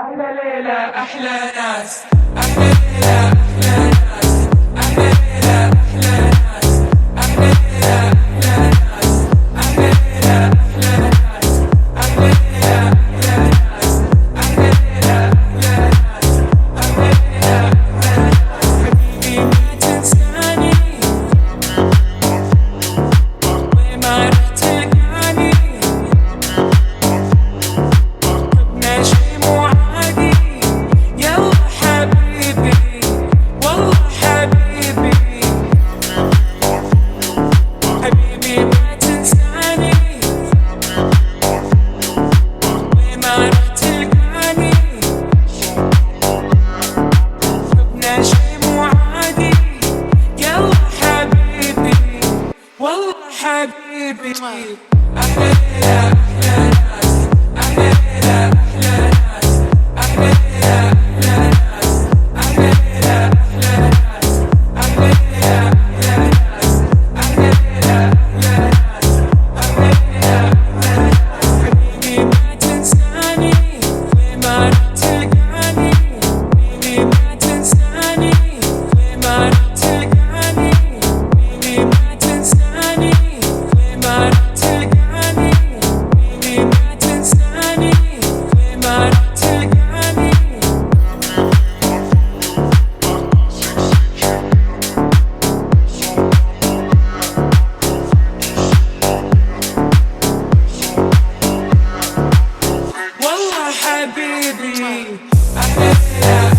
أحلى ليلة أحلى ناس، أحلى ليلة أحلى ناس، أحلى ليلة أحلى ناس، أحلى ليلة أحلى ناس، أحلى ليلة أحلى ناس، أحلى ليلة أحلى ناس، أحلى ليلة أحلى ناس، أحلى ليلة أحلى ناس. حبيبي ما تنساني وين ما رحت تلقاني، حبنا شي مو عادي. يلا حبيبي والله حبيبي، حبيبي ما تنساني وين ما رحت تلقاني، حبنا شي مو عادي. يلا حبيبي والله حبيبي. أحلى ليلة أحلى ناس، أحلى ليلة أحلى ناس، أحلى ليلة أحلى ناس، أحلى ليلة أحلى ناس، أحلى ليلة أحلى ناس، أحلى ليلة أحلى ناس، أحلى ليلة أحلى ناس. حبيبي ما تنساني وين ما رحت تلقاني، حبيبي ما تنساني وين ما رحت تلقاني، حبيبي ما تنساني وين ما رحت تلقاني، حبيبي ما تنساني وين ما رحت تلقاني. والله حبيبي أحلى ليلة